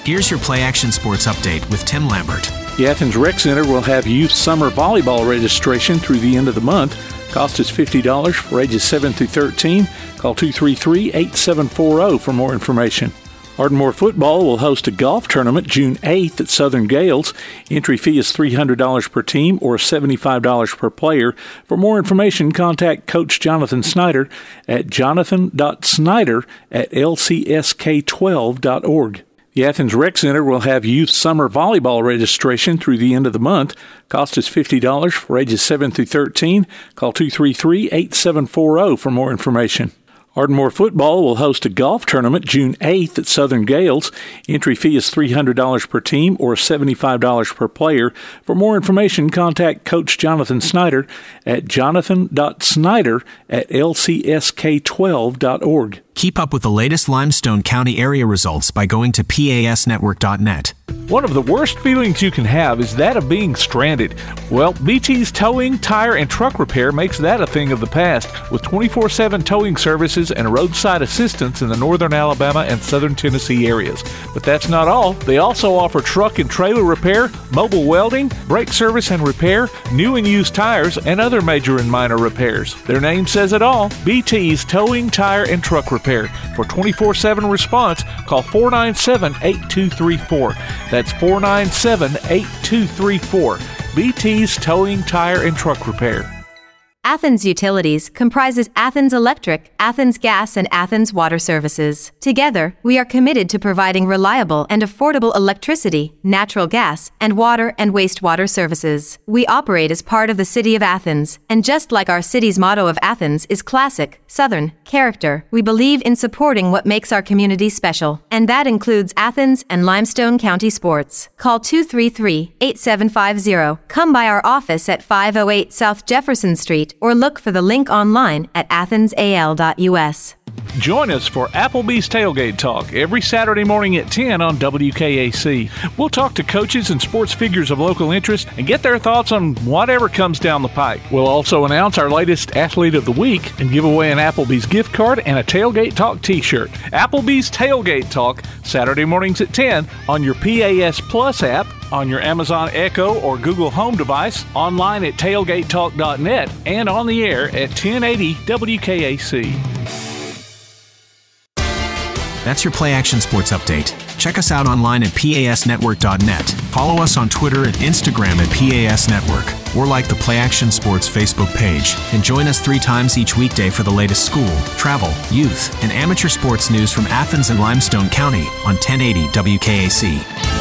Here's your Play Action Sports Update with Tim Lambert. The Athens Rec Center will have youth summer volleyball registration through the end of the month. Cost is $50 for ages 7 through 13. Call 233-8740 for more information. Ardmore Football will host a golf tournament June 8th at Southern Gales. Entry fee is $300 per team or $75 per player. For more information, contact Coach Jonathan Snyder at jonathan.snyder@lcsk12.org. The Athens Rec Center will have youth summer volleyball registration through the end of the month. Cost is $50 for ages 7 through 13. Call 233-8740 for more information. Ardmore Football will host a golf tournament June 8th at Southern Gales. Entry fee is $300 per team or $75 per player. For more information, contact Coach Jonathan Snyder at jonathan.snyder@lcsk12.org. Keep up with the latest Limestone County area results by going to pasnetwork.net. One of the worst feelings you can have is that of being stranded. Well, BT's Towing, Tire, and Truck Repair makes that a thing of the past, with 24/7 towing services and roadside assistance in the northern Alabama and southern Tennessee areas. But that's not all. They also offer truck and trailer repair, mobile welding, brake service and repair, new and used tires, and other major and minor repairs. Their name says it all, BT's Towing, Tire, and Truck Repair. For 24/7 response, call 497-8234. That's 497-8234. BT's Towing, Tire, and Truck Repair. Athens Utilities comprises Athens Electric, Athens Gas, and Athens Water Services. Together, we are committed to providing reliable and affordable electricity, natural gas, and water and wastewater services. We operate as part of the City of Athens, and just like our city's motto of Athens is classic, Southern, character, we believe in supporting what makes our community special, and that includes Athens and Limestone County sports. Call 233-8750. Come by our office at 508 South Jefferson Street, or look for the link online at athensal.us. Join us for Applebee's Tailgate Talk every Saturday morning at 10 on WKAC. We'll talk to coaches and sports figures of local interest and get their thoughts on whatever comes down the pike. We'll also announce our latest Athlete of the Week and give away an Applebee's gift card and a Tailgate Talk t-shirt. Applebee's Tailgate Talk, Saturday mornings at 10 on your PAS Plus app, on your Amazon Echo or Google Home device, online at tailgatetalk.net, and on the air at 1080 WKAC. That's your Play Action Sports Update. Check us out online at pasnetwork.net. Follow us on Twitter and Instagram at PAS Network, or like the Play Action Sports Facebook page. And join us 3 times each weekday for the latest school, travel, youth, and amateur sports news from Athens and Limestone County on 1080 WKAC.